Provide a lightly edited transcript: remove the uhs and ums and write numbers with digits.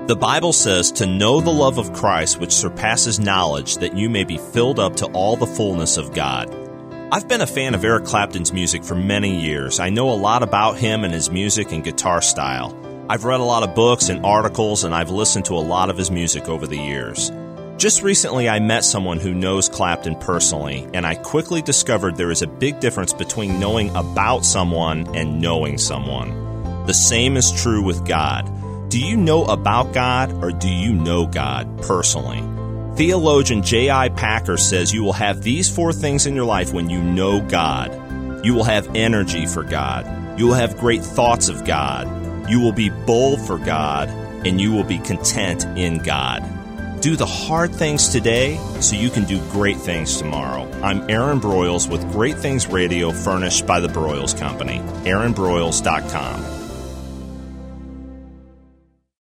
The Bible says to know the love of Christ which surpasses knowledge, that you may be filled up to all the fullness of God. I've been a fan of Eric Clapton's music for many years. I know a lot about him and his music and guitar style. I've read a lot of books and articles, and I've listened to a lot of his music over the years. Just recently, I met someone who knows Clapton personally, and I quickly discovered there is a big difference between knowing about someone and knowing someone. The same is true with God. Do you know about God, or do you know God personally? Theologian J.I. Packer says you will have these 4 things in your life when you know God. You will have energy for God. You will have great thoughts of God. You will be bold for God, and you will be content in God. Do the hard things today so you can do great things tomorrow. I'm Aaron Broyles with Great Things Radio, furnished by the Broyles Company. AaronBroyles.com.